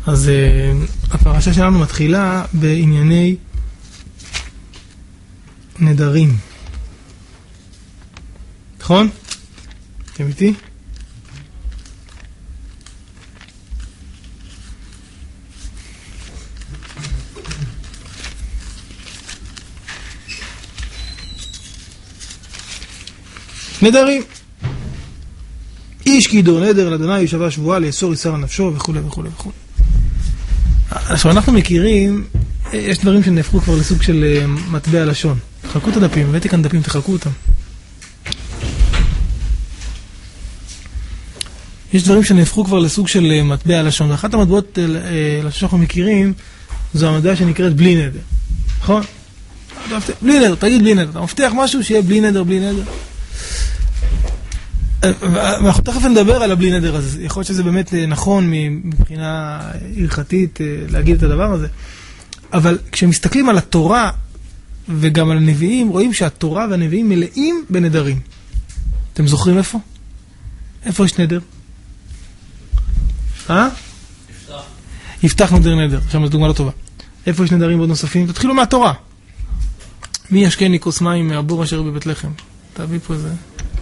אז הפרשה שלנו מתחילה בענייני נדרים. נכון? אתם איתי? נדרים. איש כי ידור נדר לאדוני ישבע שבועה לאסור איסר על נפשו וכו' וכו' וכו'. עכשיו אנחנו מכירים, יש דברים שנהפכו כבר לסוג של מטבע לשון. תחלקו את הדפים, הבאתי כאן דפים, תחלקו אותם. יש דברים שנהפכו כבר לסוג של מטבע לשון. ואחת המטבעות שאנחנו מכירים, זו המטבע שנקראת בלי נדר. נכון? בלי נדר, תגיד בלי נדר. אתה מבטיח משהו שיהיה בלי נדר, בלי נדר. ואנחנו תכף נדבר על הבלי נדר הזה. יכול להיות שזה באמת נכון מבחינה הלכתית להגיד את הדבר הזה. אבל כשמסתכלים על התורה וגם על הנביאים, רואים שהתורה והנביאים מלאים בנדרים. אתם זוכרים איפה? איפה יש נדר? יפתח נדר נדר. עכשיו זו דוגמה לא טובה. איפה יש נדרים עוד נוספים? תתחילו מהתורה. מי ישקני כוס מים מהבור אשר בבית לחם? תביא פה איזה...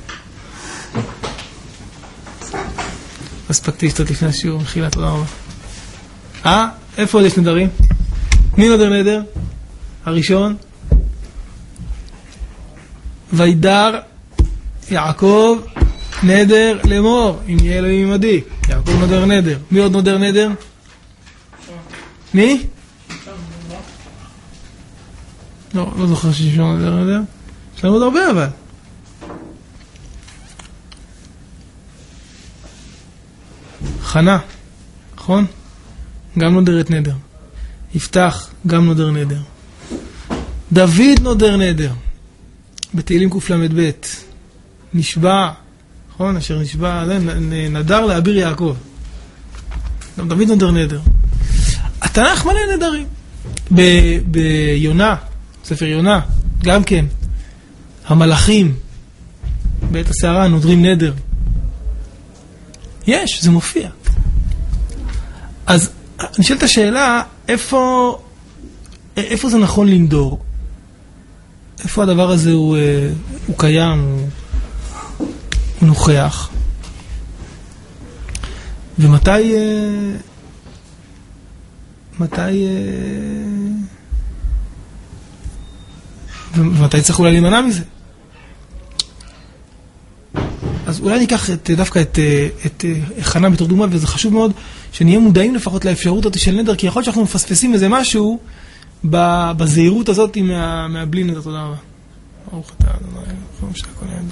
הספקתי לשתות לפני השיעור, מחילה, תודה רבה. איפה עוד יש נדרים? מי נדר נדר? הראשון. וידר יעקב נדר לאמור, אם יהיה אלוהים עמדי. יעקב נדר נדר. מי עוד נדר נדר? מי? לא זוכר ששמעון נדר נדר. יש לנו עוד הרבה אבל. חנה, נכון? גם נודרת נדר. יפתח, גם נודר נדר. דוד נודר נדר. בתהילים קל"ב. נשבע, נכון? אשר נשבע, נדר לאביר יעקב. גם דוד נודר נדר. התנ"ך מלא נדרים. ביונה, ספר יונה, גם כן. המלאכים, בעת הסערה, נודרים נדר. יש, זה מופיע. אז אני שואל את השאלה, איפה זה נכון לנדור? איפה הדבר הזה הוא קיים, הוא נוכח? ומתי צריך אולי להימנע מזה? אז אולי ניקח דווקא את חנה בתור דוגמה, וזה חשוב מאוד שנהיה מודעים לפחות לאפשרות אותי של נדר, כי יכול להיות שאנחנו מפספסים איזה משהו בזהירות הזאת מהבלי נדר. תודה רבה. ברוך אתה אדוני, ברוך שהכל יעזור.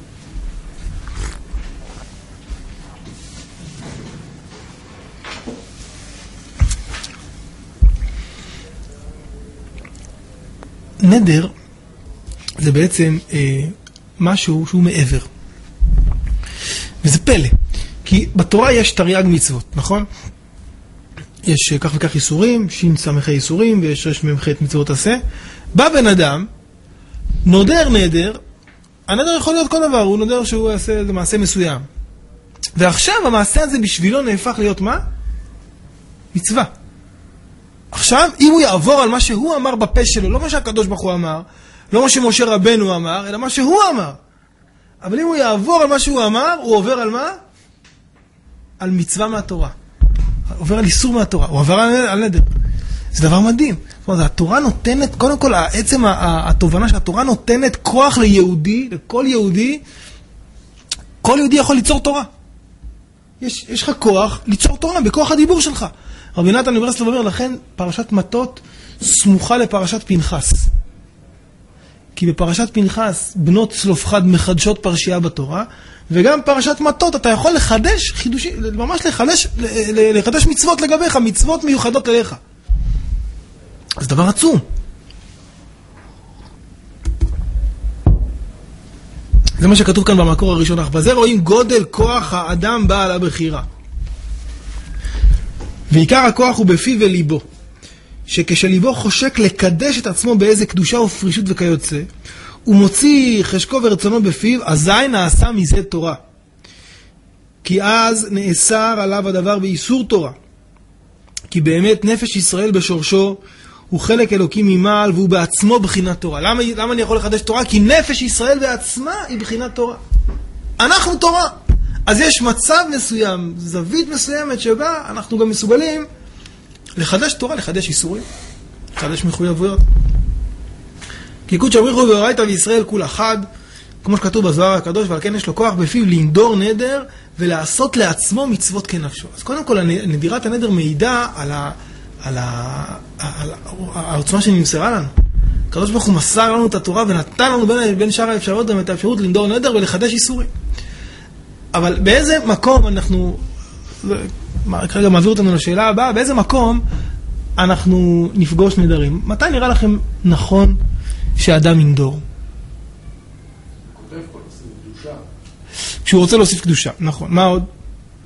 נדר זה בעצם משהו שהוא מעבר. וזה פלא, כי בתורה יש תרי"ג מצוות, נכון? יש כך וכך איסורים, ש"ס איסורים, ויש ר"מ מצוות עשה. בא בן אדם, נודר נדר, הנדר יכול להיות כל דבר, הוא נודר שהוא יעשה איזה מעשה מסוים. ועכשיו המעשה הזה בשבילו נהפך להיות מה? מצווה. עכשיו, אם הוא יעבור על מה שהוא אמר בפה שלו, לא מה שהקדוש ברוך הוא אמר, לא מה שמשה רבנו אמר, אלא מה שהוא אמר. אבל אם הוא יעבור על מה שהוא אמר, הוא עובר על מה? על מצווה מהתורה. עובר על איסור מהתורה. הוא עובר על נדר. זה דבר מדהים. זאת אומרת, התורה נותנת, קודם כל, עצם התובנה שהתורה נותנת כוח ליהודי, לכל יהודי, כל יהודי יכול ליצור תורה. יש לך כוח ליצור תורה בכוח הדיבור שלך. רבי נתן מברסלב אומר, לכן פרשת מטות סמוכה לפרשת פנחס. כי בפרשת פנחס בנות צלופחד מחדשות פרשייה בתורה, וגם פרשת מטות אתה יכול לחדש חידושים, ממש לחדש מצוות לגביך, מצוות מיוחדות אליך. אז דבר עצום. זה מה שכתוב כאן במקור הראשון. אך בזה רואים גודל כוח האדם בעל הבחירה. ועיקר הכוח הוא בפיו וליבו. שכשליבו חושק לקדש את עצמו באיזה קדושה ופרישות וכיוצא, הוא מוציא חשקו ורצונו בפיו, אזי נעשה מזה תורה. כי אז נאסר עליו הדבר באיסור תורה. כי באמת נפש ישראל בשורשו הוא חלק אלוקי ממעל, והוא בעצמו בחינת תורה. למה אני יכול לחדש תורה? כי נפש ישראל בעצמה היא בחינת תורה. אנחנו תורה. אז יש מצב מסוים, זווית מסוימת שבה אנחנו גם מסוגלים לחדש תורה, לחדש איסורים, לחדש מחויבויות. כי קודש בריך הוא ואורייתא וישראל כול אחד, כמו שכתוב בזוהר הקדוש, ועל כן יש לו כוח בפיו לנדור נדר ולעשות לעצמו מצוות כנפשו. אז קודם כל, נדירת הנדר מעידה על העוצמה שנמסרה לנו. הקדוש ברוך הוא מסר לנו את התורה ונתן לנו בין שאר האפשרויות גם את האפשרות לנדור נדר ולחדש איסורים. אבל באיזה מקום אנחנו, כרגע מעביר אותנו לשאלה הבאה, באיזה מקום אנחנו נפגוש נדרים? מתי נראה לכם נכון שאדם ינדור? כשהוא רוצה להוסיף קדושה, נכון. מה עוד?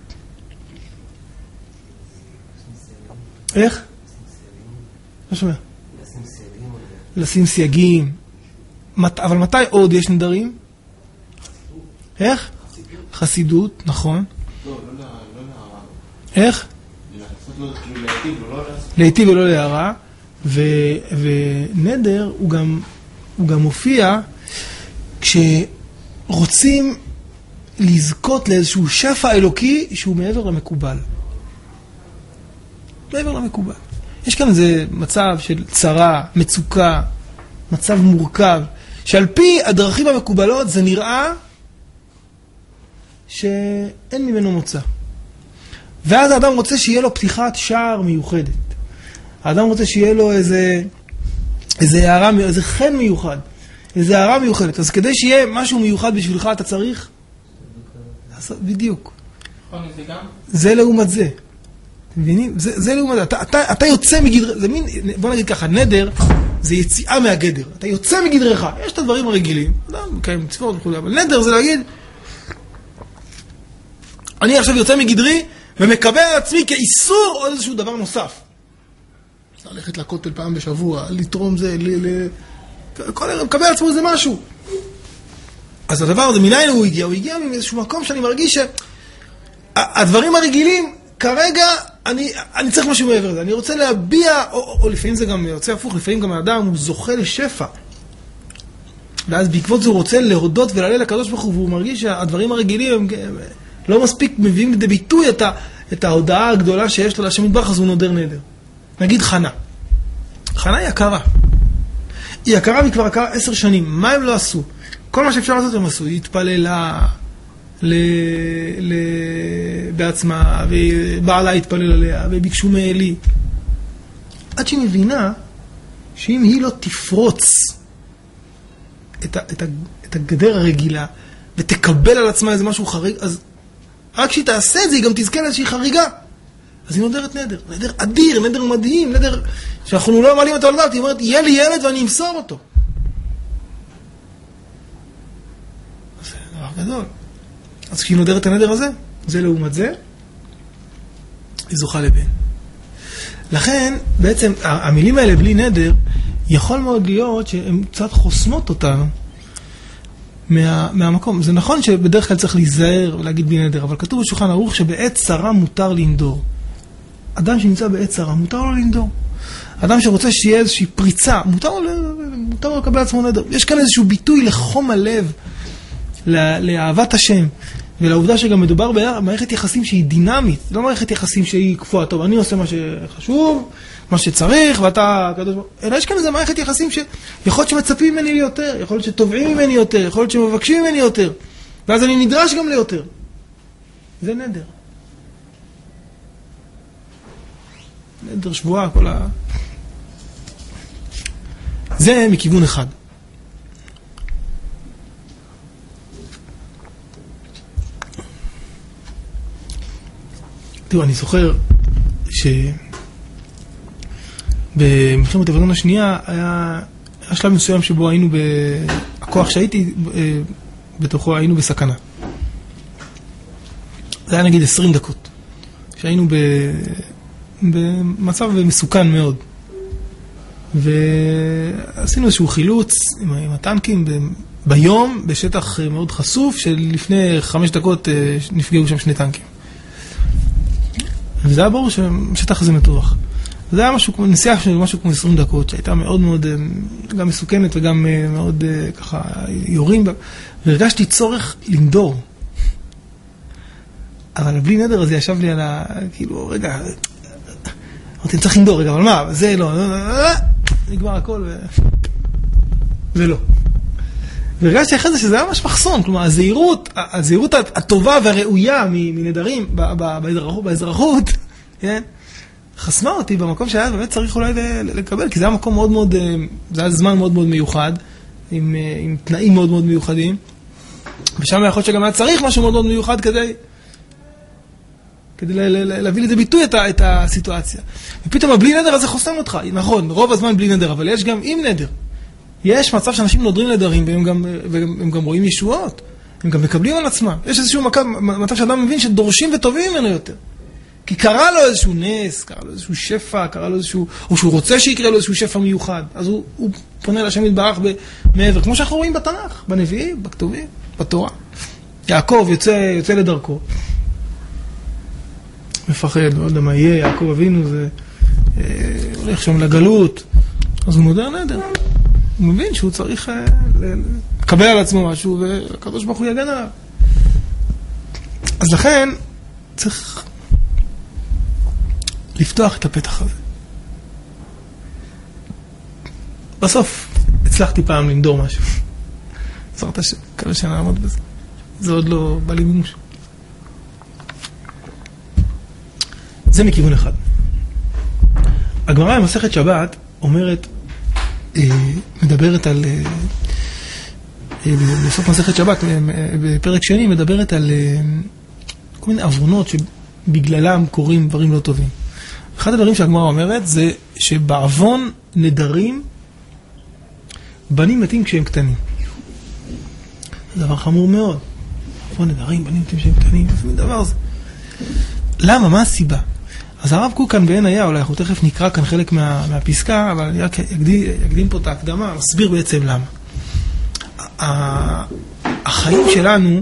איך? לא שומע. לשים סייגים. אבל מתי עוד יש נדרים? איך? חסידות, נכון. לא להערה. איך? להיטיב ולא להערה. ונדר הוא גם מופיע כשרוצים לזכות לאיזשהו שפע אלוקי שהוא מעבר למקובל. מעבר למקובל. יש כאן איזה מצב של צרה, מצוקה, מצב מורכב, שעל פי הדרכים המקובלות זה נראה שאין ממנו מוצא. ואז האדם רוצה שיהיה לו פתיחת שער מיוחדת. האדם רוצה שיהיה לו איזה הערה, איזה חן מיוחד, איזה הערה מיוחדת. אז כדי שיהיה משהו מיוחד בשבילך אתה צריך בדיוק. זה לעומת זה. מבינים? זה לעומת זה. אתה יוצא מגדר, זה מין, בוא נגיד ככה, נדר זה יציאה מהגדר. אתה יוצא מגדרך. יש את הדברים הרגילים, אדם מקיים מצוות וכו', אבל נדר זה להגיד, אני עכשיו יוצא מגדרי ומקבל על עצמי כאיסור עוד איזשהו דבר נוסף. ללכת לכותל פעם בשבוע, לתרום זה, כל ערב, מקבל על עצמו איזה משהו. אז הדבר הזה, מניין הוא הגיע? הוא הגיע מאיזשהו מקום שאני מרגיש שהדברים הרגילים, כרגע אני צריך משהו מעבר לזה. אני רוצה להביע, או לפעמים זה גם יוצא הפוך, לפעמים גם האדם הוא זוכה לשפע. ואז בעקבות זה הוא רוצה להודות ולעלל לקדוש ברוך הוא, והוא מרגיש שהדברים הרגילים הם לא מספיק מביאים לידי ביטוי את ההודעה הגדולה שיש לו להשם יתברך, אז הוא נודר נדר. נגיד חנה. חנה היא יקרה. היא יקרה והיא כבר יקרה 10 שנים. מה הם לא עשו? כל מה שאפשר לעשות הם עשו. היא התפללה בעצמה, ובעלה התפלל עליה, וביקשו מאלי. עד שהיא מבינה שאם היא לא תפרוץ את הגדר הרגילה, ותקבל על עצמה איזה משהו חריג, אז רק כשהיא תעשה את זה, היא גם תזכה לאיזושהי חריגה. אז היא נודרת נדר. נדר אדיר, נדר מדהים, נדר שאנחנו לא מעלים אותו על דעת. היא אומרת, יהיה לי ילד ואני אמסור אותו. זה דבר גדול. אז כשהיא נודרת הנדר הזה, זה לעומת זה, היא זוכה לבן. לכן, בעצם, המילים האלה בלי נדר, יכול מאוד להיות שהן קצת חוסמות אותנו מהמקום. זה נכון שבדרך כלל צריך להיזהר ולהגיד בלי נדר, אבל כתוב בשולחן ערוך שבעת צרה מותר לנדור. אדם שנמצא בעת צרה, מותר לו לנדור. אדם שרוצה שיהיה איזושהי פריצה, מותר לו לקבל עצמו נדר. יש כאן איזשהו ביטוי לחום הלב, לאהבת השם, ולעובדה שגם מדובר במערכת יחסים שהיא דינמית, לא מערכת יחסים שהיא קפואה, טוב, אני עושה מה שחשוב, מה שצריך, ואתה, אלא יש כאן איזו מערכת יחסים שיכול להיות שמצפים ממני יותר, יכול להיות שתובעים ממני יותר, יכול להיות שמבקשים ממני יותר, ואז אני נדרש גם ליותר. זה נדר. נדר שבועה, כל זה מכיוון אחד. תראו, אני זוכר שבמלחמת לבנון השנייה היה שלב מסוים שבו היינו הכוח שהייתי בתוכו היינו בסכנה. זה היה נגיד 20 דקות. שהיינו במצב מסוכן מאוד. ועשינו איזשהו חילוץ עם הטנקים ביום בשטח מאוד חשוף, שלפני 5 דקות נפגעו שם 2 טנקים. וזה היה ברור שהשטח הזה מתוח. זה היה נסיעה של משהו כמו 20 דקות, שהייתה מאוד מאוד גם מסוכנת וגם מאוד ככה יורים בה, והרגשתי צורך לנדור. אבל בלי נדר הזה ישב לי על כאילו, רגע, אמרתי, אני צריך לנדור, רגע, אבל מה? זה לא, נגמר הכל ולא. והרגשתי אחרי זה שזה היה ממש מחסום, כלומר, הזהירות הטובה והראויה מנדרים באזרחות, כן? חסמה אותי במקום שהיה באמת צריך אולי לקבל, כי זה היה מקום מאוד מאוד, זה היה זמן מאוד מאוד מיוחד, עם תנאים מאוד מאוד מיוחדים, ושם יכול להיות שגם היה צריך משהו מאוד מאוד מיוחד כדי להביא לידי ביטוי את הסיטואציה. ופתאום הבלי נדר הזה חוסם אותך, נכון, רוב הזמן בלי נדר, אבל יש גם עם נדר. יש מצב שאנשים נודרים נדרים, והם גם רואים ישועות, הם גם מקבלים על עצמם. יש איזשהו מצב שאדם מבין שדורשים וטובים ממנו יותר. כי קרה לו איזשהו נס, קרה לו איזשהו שפע, קרה לו איזשהו, או שהוא רוצה שיקרה לו איזשהו שפע מיוחד. אז הוא פונה לשם יתברך מעבר, כמו שאנחנו רואים בתנ"ך, בנביאים, בכתובים, בתורה. יעקב יוצא לדרכו. מפחד, לא יודע מה יהיה, יעקב אבינו, זה הולך שם לגלות, אז הוא נודר נדר. הוא מבין שהוא צריך לקבל על עצמו משהו, והקדוש ברוך הוא יגן עליו. אז לכן צריך לפתוח את הפתח הזה. בסוף הצלחתי פעם לנדור משהו. זרת כמה שנה לעמוד בזה. זה עוד לא בא לי מימוש. זה מכיוון אחד. הגמרא במסכת שבת אומרת, מדברת על, בסוף מסכת שבת, בפרק שני, מדברת על כל מיני עוונות שבגללם קורים דברים לא טובים. אחד הדברים שהגמרא אומרת זה שבעוון נדרים בנים מתים כשהם קטנים. זה דבר חמור מאוד. בעוון נדרים בנים מתים כשהם קטנים, זה דבר זה. למה? מה הסיבה? אז הרב קוק כאן בעין היה, אולי אנחנו תכף נקרא כאן חלק מהפסקה, אבל אני רק אקדים פה את ההקדמה, מסביר בעצם למה. החיים שלנו,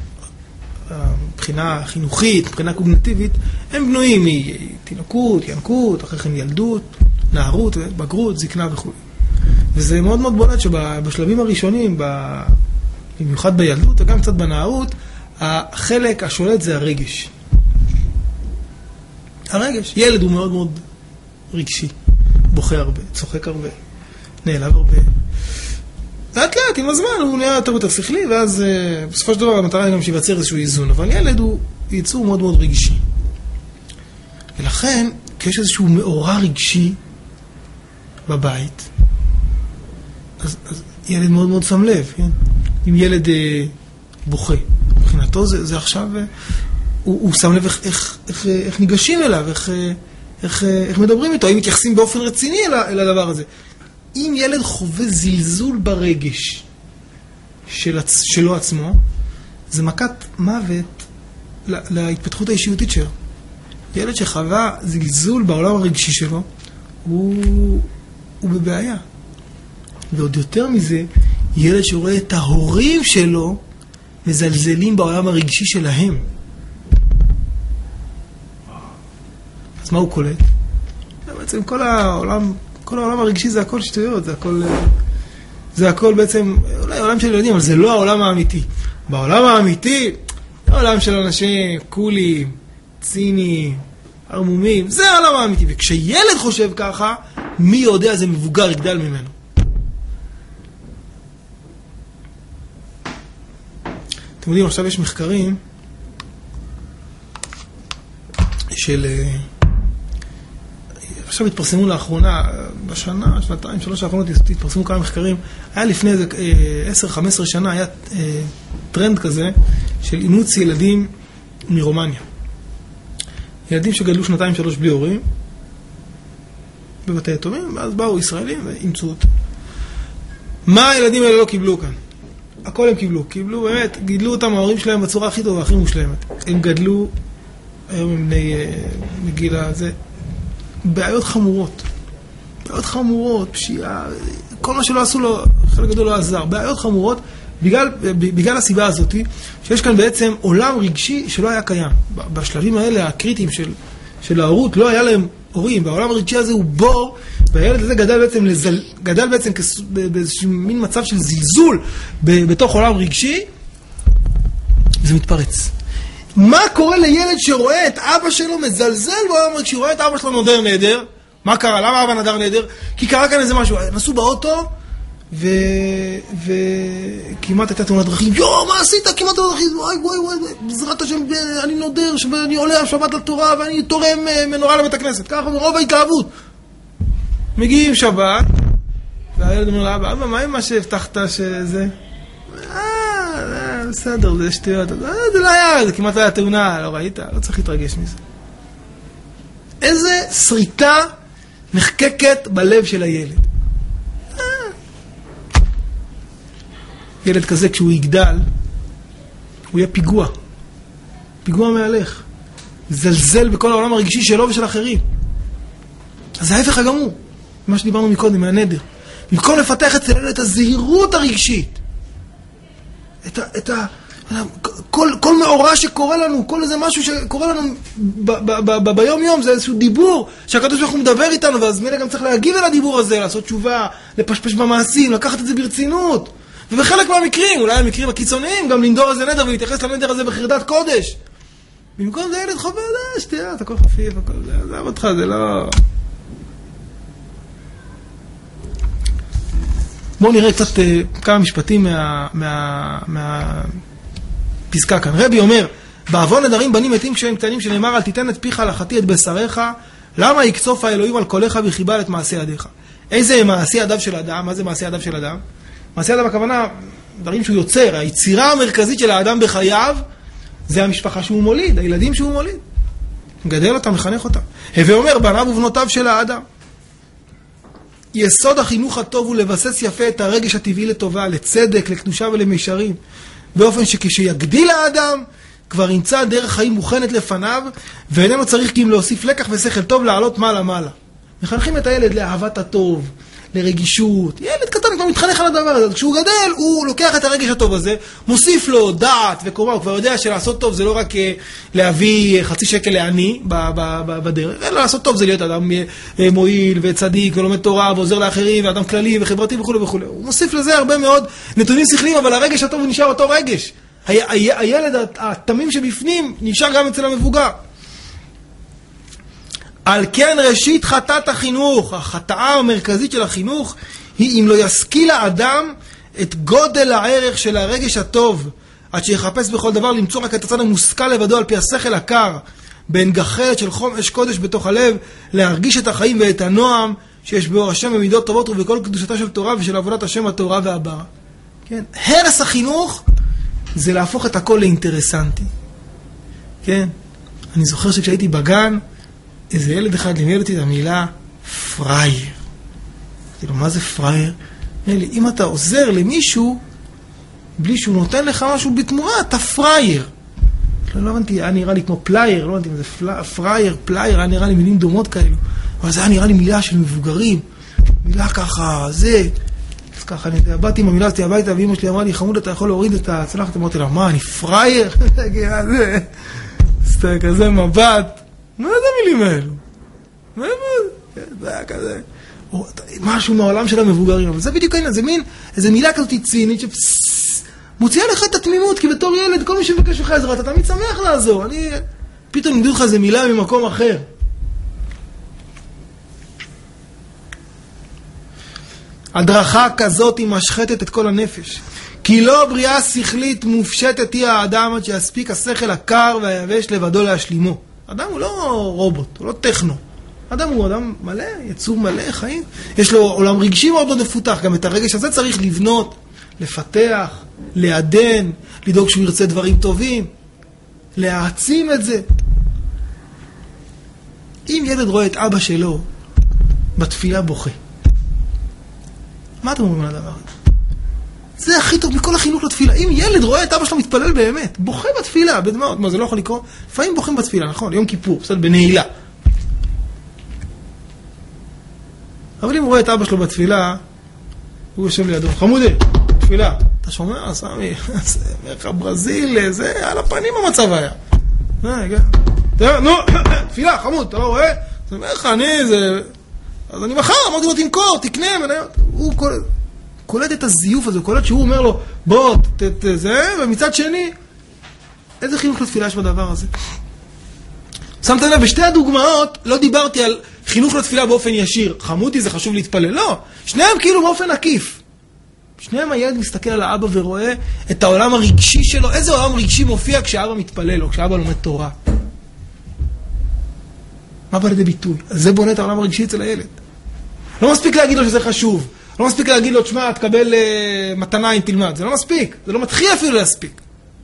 מבחינה חינוכית, מבחינה קוגניטיבית, הם בנויים מתינוקות, ינקות, אחרי כן ילדות, נערות, בגרות, זקנה וכו'. וזה מאוד מאוד בולט שבשלבים הראשונים, במיוחד בילדות וגם קצת בנערות, החלק השולט זה הרגש. הרגש. ילד הוא מאוד מאוד רגשי. בוכה הרבה, צוחק הרבה, נעלב הרבה. לאט לאט, עם הזמן, הוא נהיה יותר שכלי, ואז בסופו של דבר המטרה היא גם שיווצר איזשהו איזון. אבל ילד הוא יצור מאוד מאוד רגשי. ולכן, כשיש איזשהו מאורע רגשי בבית, אז ילד מאוד מאוד שם לב, כן? אם ילד בוכה, מבחינתו זה עכשיו, הוא שם לב איך ניגשים אליו, איך מדברים איתו, אם מתייחסים באופן רציני אל הדבר הזה. אם ילד חווה זלזול ברגש שלו עצמו, זה מכת מוות להתפתחות האישיותית שלו. ילד שחווה זלזול בעולם הרגשי שלו, הוא בבעיה. ועוד יותר מזה, ילד שרואה את ההורים שלו מזלזלים בעולם הרגשי שלהם. אז מה הוא קולט? בעצם כל העולם הרגשי זה הכל שטויות, זה הכל בעצם, אולי העולם של ילדים, אבל זה לא העולם האמיתי. בעולם האמיתי, העולם של אנשים קולים, ציניים, ערמומים, זה העולם האמיתי. וכשילד חושב ככה, מי יודע זה מבוגר יגדל ממנו. אתם יודעים, עכשיו יש מחקרים של... עכשיו התפרסמו לאחרונה, בשנה, שנתיים, 3 האחרונות התפרסמו כמה מחקרים. היה לפני 10-15 שנה, היה טרנד כזה של אימוץ ילדים מרומניה. ילדים שגדלו 2-3 בלי הורים, בבתי יתומים, ואז באו ישראלים ואימצו אותם. מה הילדים האלה לא קיבלו כאן? הכל הם קיבלו באמת, גידלו אותם ההורים שלהם בצורה הכי טובה, הכי מושלמת. הם גדלו, היום הם בני מגיל הזה, בעיות חמורות, פשיעה, כל מה שלא עשו לו, חלק גדול לא עזר, בעיות חמורות, בגלל הסיבה הזאת, שיש כאן בעצם עולם רגשי שלא היה קיים. בשלבים האלה הקריטיים של ההורות, לא היה להם הורים, והעולם הרגשי הזה הוא בור, והילד הזה גדל בעצם באיזשהו מין מצב של זלזול בתוך עולם רגשי, זה מתפרץ. מה קורה לילד שרואה את אבא שלו מזלזל בעולם רגשי, רואה את אבא שלו נודר נדר? מה קרה? למה אבא נדר נדר? כי קרה כאן איזה משהו, נסעו באוטו, וכמעט הייתה תאונת דרכים. מה עשית? כמעט תאונת דרכים. וואי, בעזרת השם, אני נודר, שאני עולה שבת לתורה, ואני תורם מנורה לבית הכנסת. ככה, מרוב ההתלהבות. מגיעים שבת, והילד אומר לאבא, אבא, מה עם מה שהבטחת שזה? בסדר, זה שטויות. זה לא היה, זה כמעט היה תאונה, לא ראית? לא צריך להתרגש מזה. איזה שריטה נחקקת בלב של הילד. ילד כזה כשהוא יגדל, הוא יהיה פיגוע מהלך. זלזל בכל העולם הרגשי שלו ושל אחרים. אז זה ההפך הגמור. מה שדיברנו מקודם, מהנדר. במקום לפתח את הזהירות הרגשית. כל מאורע שקורה לנו, כל איזה משהו שקורה לנו ביום יום, זה איזשהו דיבור שהקדוש ברוך הוא מדבר איתנו, ואז מילא גם צריך להגיב על הדיבור הזה, לעשות תשובה, לפשפש במעשים, לקחת את זה ברצינות. ובחלק מהמקרים, אולי המקרים הקיצוניים, גם לנדור איזה נדר ולהתייחס לנדר הזה בחרדת קודש. במקום זה ילד חובה, שתהיה, אתה כל חפיף, הכל זה, עזב אותך, זה לא... בואו נראה קצת כמה משפטים מהפסקה כאן. רבי אומר, בעוון נדרים בנים מתים כשהם קטנים, שנאמר, אל תיתן את פיך לחתי את בשריך, למה יקצוף האלוהים על קולך וחיבל את מעשי ידיך? איזה מעשי ידיו של אדם? מה זה מעשי ידיו של אדם? מעשי ידיו הכוונה, דברים שהוא יוצר, היצירה המרכזית של האדם בחייו, זה המשפחה שהוא מוליד, הילדים שהוא מוליד. מגדל אותם, מחנך אותם. הווה אומר, בניו ובנותיו של האדם. יסוד החינוך הטוב הוא לבסס יפה את הרגש הטבעי לטובה, לצדק, לקדושה ולמישרים, באופן שכשיגדיל האדם, כבר ימצא דרך חיים מוכנת לפניו, ואיננו צריך כי אם להוסיף לקח ושכל טוב לעלות מעלה. מחנכים את הילד לאהבת הטוב, לרגישות. ילד קטן כבר מתחנך על הדבר הזה. כשהוא גדל, הוא לוקח את הרגש הטוב הזה, מוסיף לו דעת וקורמה, הוא כבר יודע שלעשות טוב זה לא רק להביא חצי שקל לעני בדרך, אלא לעשות טוב זה להיות אדם מועיל וצדיק ולומד תורה ועוזר לאחרים ואדם כללי וחברתי וכו'. הוא מוסיף לזה הרבה מאוד נתונים שכליים, אבל הרגש הטוב הוא נשאר אותו רגש. הילד התמים שבפנים נשאר גם אצל המבוגר. על כן ראשית חטאת החינוך, החטאה המרכזית של החינוך, היא אם לא ישכיל האדם את גודל הערך של הרגש הטוב, עד שיחפש בכל דבר למצוא רק את הצד המושכל לבדו על פי השכל הקר, בין גחלת של חום אש קודש בתוך הלב, להרגיש את החיים ואת הנועם שיש באור השם במידות טובות ובכל קדושתה של תורה ושל עבודת השם התורה והבאה. כן? הרס החינוך זה להפוך את הכל לאינטרסנטי. כן? אני זוכר שכשהייתי בגן, איזה ילד אחד לימד אותי את המילה פרייר. אמרתי לו, מה זה פרייר? אמר לי, אם אתה עוזר למישהו, בלי שהוא נותן לך משהו בתמורה, אתה פרייר. לא הבנתי, היה נראה לי כמו פלייר, לא הבנתי אם זה פרייר, פלייר, היה נראה לי מילים דומות כאלו. אבל זה היה נראה לי מילה של מבוגרים. מילה ככה, זה. אז ככה, אני באתי עם המילה, הביתה, ואמא שלי אמרה לי, חמוד, אתה יכול להוריד את הצלחת? אמרתי לה, מה, אני פרייר? זה כזה מבט. מה זה המילים האלו? זה היה כזה. משהו מהעולם של המבוגרים. אבל זה בדיוק העניין, זה מין, איזו מילה כזאת צינית שמוציאה לך את התמימות, כי בתור ילד, כל מי שמבקש לך עזרה, אתה תמיד שמח לעזור. פתאום נמדו לך איזו מילה ממקום אחר. הדרכה כזאת היא משחטת את כל הנפש. כי לא בריאה שכלית מופשטת היא האדם עד שיספיק השכל הקר והיבש לבדו להשלימו. אדם הוא לא רובוט, הוא לא טכנו. אדם הוא אדם מלא, יצור מלא חיים. יש לו עולם רגשי מאוד מאוד מפותח. גם את הרגש הזה צריך לבנות, לפתח, לעדן, לדאוג שהוא ירצה דברים טובים, להעצים את זה. אם ילד רואה את אבא שלו בתפילה בוכה, מה אתם אומרים על הדבר הזה? זה הכי טוב מכל החינוך לתפילה. אם ילד רואה את אבא שלו מתפלל באמת, בוכה בתפילה, בדמעות, מה זה לא יכול לקרוא? לפעמים בוכים בתפילה, נכון? יום כיפור, בסדר, בנעילה. אבל אם הוא רואה את אבא שלו בתפילה, הוא יושב לידו, חמודי, תפילה. אתה שומע, סמי, איך הברזיל, זה, על הפנים המצב היה. רגע. נו, תפילה, חמוד, אתה לא רואה? אז אני אומר לך, אז אני מחר, אמרתי לו, תמכור, תקנה מניות. הוא קולט את הזיוף הזה, הוא קולט שהוא אומר לו, בוא, זה, ומצד שני, איזה חינוך לתפילה יש בדבר הזה? שמת לב, בשתי הדוגמאות לא דיברתי על חינוך לתפילה באופן ישיר. חמודי, זה חשוב להתפלל. לא, שניהם כאילו באופן עקיף. שניהם הילד מסתכל על האבא ורואה את העולם הרגשי שלו. איזה עולם רגשי מופיע כשאבא מתפלל או כשאבא לומד תורה? מה בא לידי ביטוי? אז זה בונה את העולם הרגשי אצל הילד. לא מספיק להגיד לו שזה חשוב. לא מספיק להגיד לו, תשמע, תקבל מתנה אם תלמד. זה לא מספיק. זה לא מתחיל אפילו להספיק.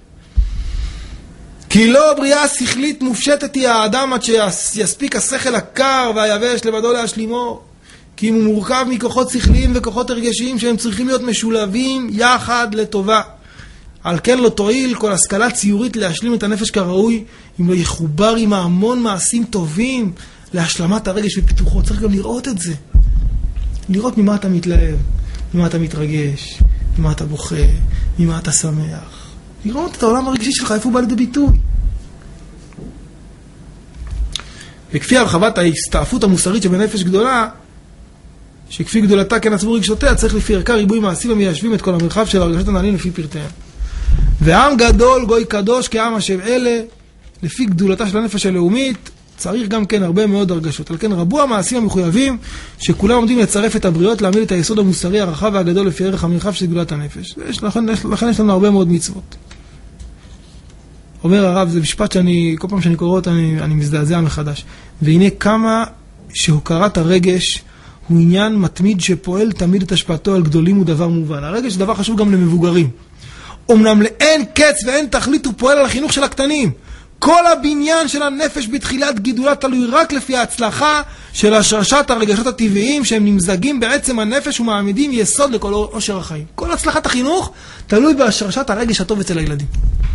כי לא בריאה שכלית מופשטת היא האדם עד שיספיק השכל הקר והיבש לבדו להשלימו. כי הוא מורכב מכוחות שכליים וכוחות הרגשיים שהם צריכים להיות משולבים יחד לטובה. על כן לא תועיל כל השכלה ציורית להשלים את הנפש כראוי, אם לא יחובר עם המון מעשים טובים להשלמת הרגש ופיתוחו. צריך גם לראות את זה. לראות ממה אתה מתלהב, ממה אתה מתרגש, ממה אתה בוכה, ממה אתה שמח. לראות את העולם הרגשי שלך, איפה הוא בא לידי ביטוי. וכפי הרחבת ההסתעפות המוסרית שבנפש גדולה, שכפי גדולתה כן עצמו רגשותיה, צריך לפי ערכה ריבוי מעשים המיישבים את כל המרחב של הרגשות הנעלים לפי פרטיהם. ועם גדול, גוי קדוש, כעם השם אלה, לפי גדולתה של הנפש הלאומית, צריך גם כן הרבה מאוד הרגשות. על כן רבו המעשים המחויבים, שכולם עומדים לצרף את הבריות, להעמיד את היסוד המוסרי הרחב והגדול לפי ערך המרחב של גדולת הנפש. לכן יש לנו הרבה מאוד מצוות. אומר הרב, זה משפט שאני, כל פעם שאני קורא אותו, אני מזדעזע מחדש. והנה כמה שהוקרת הרגש הוא עניין מתמיד שפועל תמיד את השפעתו על גדולים הוא דבר מובן. הרגש זה דבר חשוב גם למבוגרים. אמנם לאין קץ ואין תכלית הוא פועל על החינוך של הקטנים. כל הבניין של הנפש בתחילת גידולה תלוי רק לפי ההצלחה של השרשת הרגשות הטבעיים שהם נמזגים בעצם הנפש ומעמידים יסוד לכל עושר החיים. כל הצלחת החינוך תלוי בהשרשת הרגש הטוב אצל הילדים.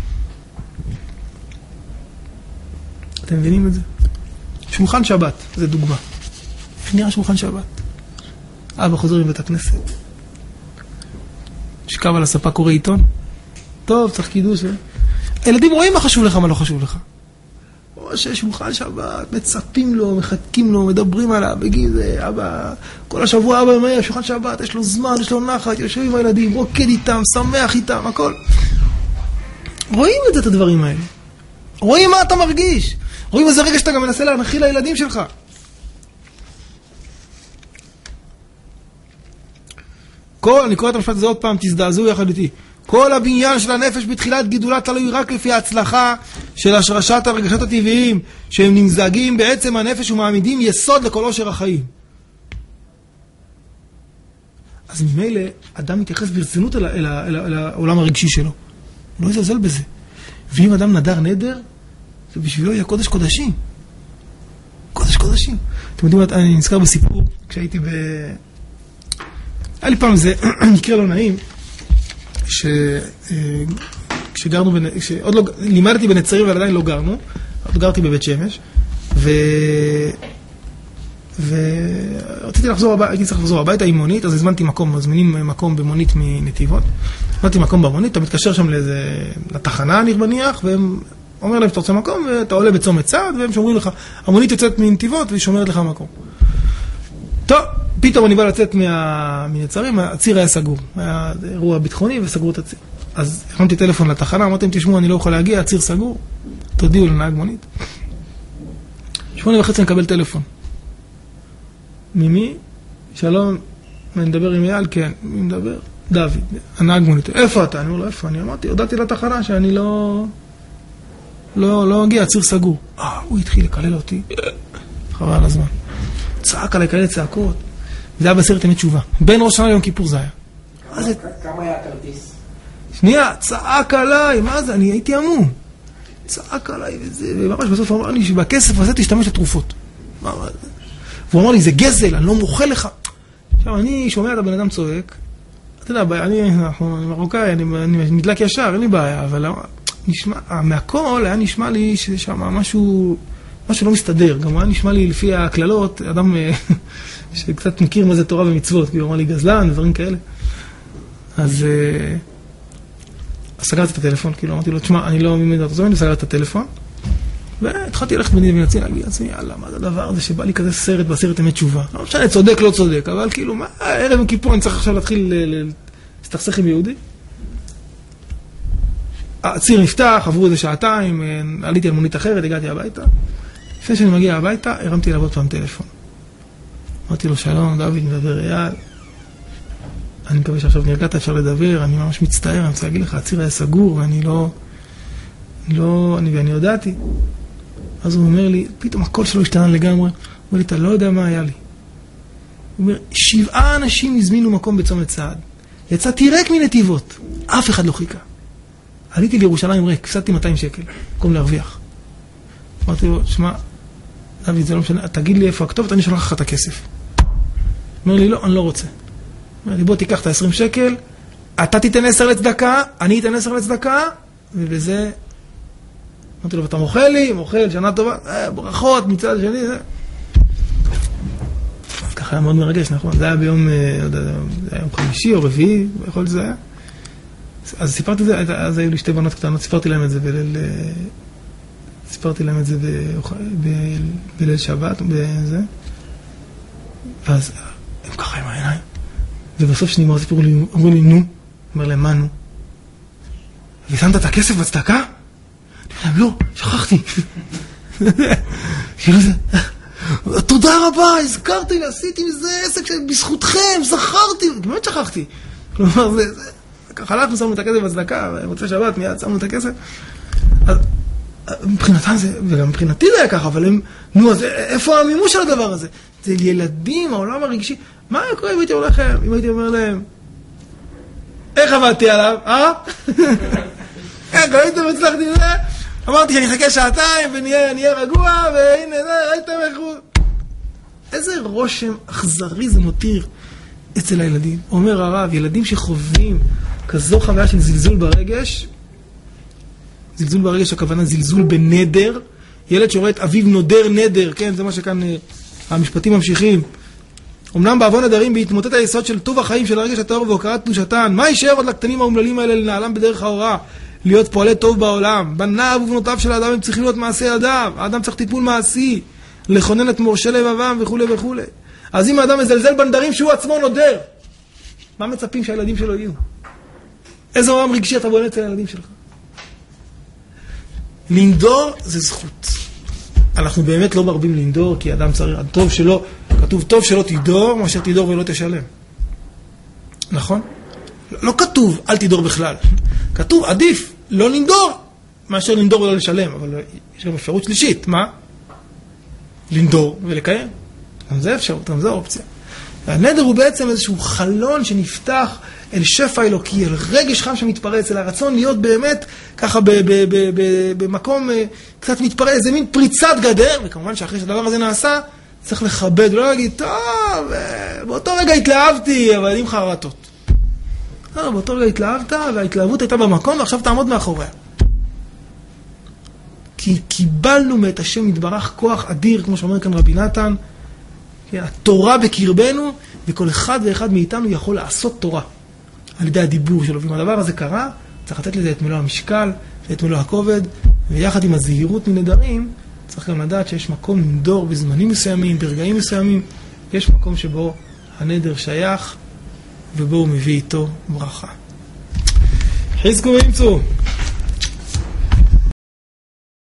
אתם מבינים את זה? שולחן שבת, זה דוגמה. איך נראה שולחן שבת? אבא חוזר מבית הכנסת. שקב על הספה קורא עיתון. טוב, צריך קידוש. הילדים רואים מה חשוב לך, מה לא חשוב לך. או ששולחן שבת, מצפים לו, מחכים לו, מדברים עליו, בגיל זה, אבא, כל השבוע אבא אומר, שולחן שבת, יש לו זמן, יש לו נחת, יושב עם הילדים, רוקד איתם, שמח איתם, הכל. רואים את הדברים האלה. רואים מה אתה מרגיש. רואים איזה רגע שאתה גם מנסה להנחיל לילדים שלך. אני קורא את המשפט הזה עוד פעם, תזדעזעו יחד איתי. כל הבניין של הנפש בתחילת גידולה תלוי רק לפי ההצלחה של השרשת הרגשות הטבעיים שהם נמזגים בעצם הנפש ומעמידים יסוד לכל עושר החיים. אז ממילא אדם מתייחס ברצינות אל העולם הרגשי שלו. הוא לא יזלזל בזה. ואם אדם נדר נדר, זה בשבילו יהיה קודש קודשים. קודש קודשים. אתם יודעים, אני נזכר בסיפור, כשהייתי היה לי פעם איזה מקרה לא נעים, כשגרנו, עוד לא, לימדתי בנצרים אבל עדיין לא גרנו, עוד גרתי בבית שמש, ורציתי לחזור הביתה, הייתי צריך לחזור הביתה עם מונית, אז הזמנתי מקום, מזמינים מקום במונית מנתיבות, הזמנתי מקום במונית, אתה מתקשר שם לתחנה נרבניח, והם אומר להם שאתה רוצה מקום, ואתה עולה בצומת צעד, והם שומרים לך, המונית יוצאת מנתיבות, והיא שומרת לך מקום. טוב, פתאום אני בא לצאת מנצרים, הציר היה סגור. היה אירוע ביטחוני וסגרו את הציר. אז הכנתי טלפון לתחנה, אמרתם, תשמעו, אני לא יכול להגיע, הציר סגור. תודיעו לנהג מונית. 8:30 אני מקבל טלפון. ממי? שלום, אני מדבר עם אייל? כן. מי מדבר? דוד, הנהג מונית. איפה אתה? אני אומר לו, איפה? אני אמרתי, הודעתי לתחנה שאני לא אגיע, הציר סגור. הוא התחיל לקלל אותי. חבל על הזמן. צעק עליי כאלה צעקות. זה היה בסרט ימי תשובה. בין ראש שנה ליום כיפור זה היה. כמה היה הכרטיס? שנייה, צעק עליי, מה זה? אני הייתי עמום. צעק עליי וזה, וממש בסוף אמר לי שבכסף הזה תשתמש לתרופות. והוא אמר לי, זה גזל, אני לא מוכל לך. עכשיו, אני שומע את הבן אדם צועק, אתה יודע, אני מרוקאי, אני נדלק ישר, אין לי בעיה, אבל מהכל היה נשמע לי ששם משהו לא מסתדר. גם היה נשמע לי לפי הכללות, אדם שקצת מכיר מה זה תורה ומצוות, כי הוא אמר לי גזלן, דברים כאלה. אז סגרתי את הטלפון, כאילו אמרתי לו, תשמע, אני לא ממד את הזמן, סגרתי את הטלפון. והתחלתי ללכת בנין ונציא להגיד לעצמי, יאללה, מה זה הדבר הזה שבא לי כזה סרט בסרט אמת תשובה? לא משנה, צודק, לא צודק, אבל כאילו, מה, ערב כיפור אני צריך עכשיו להתחיל להסתכסך עם יהודי? הציר נפתח, עברו איזה שעתיים, עליתי על מונית אחרת, הגעתי הביתה. לפני שאני מגיע הביתה, הרמתי אליו עוד פעם טלפון. אמרתי לו, שלום, דוד, מדבר אייל. אני מקווה שעכשיו נרגעת, אפשר לדבר, אני ממש מצטער, אני רוצה להגיד לך, הציר היה סגור, ואני ואני יודעתי. אז הוא אומר לי, פתאום הקול שלו השתנה לגמרי. הוא אומר לי, אתה לא יודע מה היה לי. הוא אומר, 7 אנשים הזמינו מקום בצומת סעד. יצאתי ריק מנתיבות. אף אחד לא חיכה. עליתי לירושלים ריק, הפסדתי 200 שקל, במקום להרוויח. אמרתי לו, שמע, דוד, זה לא משנה, תגיד לי איפה הכתובת, אני שולח לך את הכסף. אומר לי, לא, אני לא רוצה. אומר לי, בוא תיקח את 20 שקל, אתה תיתן 10 לצדקה, אני אתן 10 לצדקה, ובזה... אמרתי לו, ואתה מוכל לי, מוכל, שנה טובה, ברכות, מצד שני, זה... אז ככה היה מאוד מרגש, נכון? זה היה ביום, זה היה יום חמישי או רביעי, יכול להיות שזה היה. אז סיפרתי את זה, אז היו לי 2 בנות קטנות, סיפרתי להם את זה בליל שבת, בזה. ואז הם ככה עם העיניים. ובסוף שנגמר הסיפור, אמרו לי, נו. אומר להם, מה נו? ושמת את הכסף בצדקה? אני אומר להם, לא, שכחתי. כאילו זה, תודה רבה, הזכרתי לי, עשיתי מזה עסק בזכותכם, זכרתי. באמת שכחתי. כלומר, זה... ככה הלכנו, שמנו את הכסף בצדקה, במוצאי שבת מיד שמנו את הכסף. אז מבחינתם זה, וגם מבחינתי זה היה ככה, אבל הם, נו, אז איפה המימוש של הדבר הזה? זה ילדים, העולם הרגשי. מה היה קורה אם הייתי אומר לכם? אם הייתי אומר להם, איך עבדתי עליו, איך הייתם הצלחתי מזה? אמרתי שאני אחכה 2 ונהיה רגוע, והנה, ראיתם איך הוא... איזה רושם אכזרי זה מותיר אצל הילדים. אומר הרב, ילדים שחווים כזו חוויה של זלזול ברגש, זלזול ברגש הכוונה זלזול בנדר, ילד שרואה את אביו נודר נדר, כן, זה מה שכאן המשפטים ממשיכים. אמנם בעוון נדרים בהתמוטט היסוד של טוב החיים של הרגש הטהור והוקרת קדושתן, מה יישאר עוד לקטנים האומללים האלה לנעלם בדרך ההוראה? להיות פועלי טוב בעולם. בניו ובנותיו של האדם הם צריכים להיות מעשי ידיו, האדם צריך טיפול מעשי, לכונן את מורשי לבבם וכו' וכו'. אז אם האדם מזלזל בנדרים שהוא עצמו נודר, מה מצפים שהילדים שלו יהיו? איזה עולם רגשי אתה בונה אצל הילדים שלך? לנדור זה זכות. אנחנו באמת לא מרבים לנדור, כי האדם צריך, טוב שלא, כתוב טוב שלא תדור, מאשר תדור ולא תשלם. נכון? לא כתוב אל תדור בכלל. כתוב עדיף לא לנדור, מאשר לנדור ולא לשלם. אבל יש גם אפשרות שלישית, מה? לנדור ולקיים. גם זה אפשרות, גם זה אופציה. והנדר הוא בעצם איזשהו חלון שנפתח אל שפע אלוקי, אל רגש חם שמתפרץ, אל הרצון להיות באמת ככה במקום קצת מתפרץ, איזה מין פריצת גדר, וכמובן שאחרי שהדבר הזה נעשה, צריך לכבד, ולא להגיד, טוב, באותו רגע התלהבתי, אבל עם חרטות. באותו רגע התלהבת, וההתלהבות הייתה במקום, ועכשיו תעמוד מאחוריה. כי קיבלנו מאת השם יתברך כוח אדיר, כמו שאומר כאן רבי נתן, התורה בקרבנו, וכל אחד ואחד מאיתנו יכול לעשות תורה על ידי הדיבור שלו. ואם הדבר הזה קרה, צריך לתת לזה את מלוא המשקל ואת מלוא הכובד, ויחד עם הזהירות מנדרים, צריך גם לדעת שיש מקום לנדור בזמנים מסוימים, ברגעים מסוימים, יש מקום שבו הנדר שייך, ובו הוא מביא איתו ברכה. חזקו ואמצו.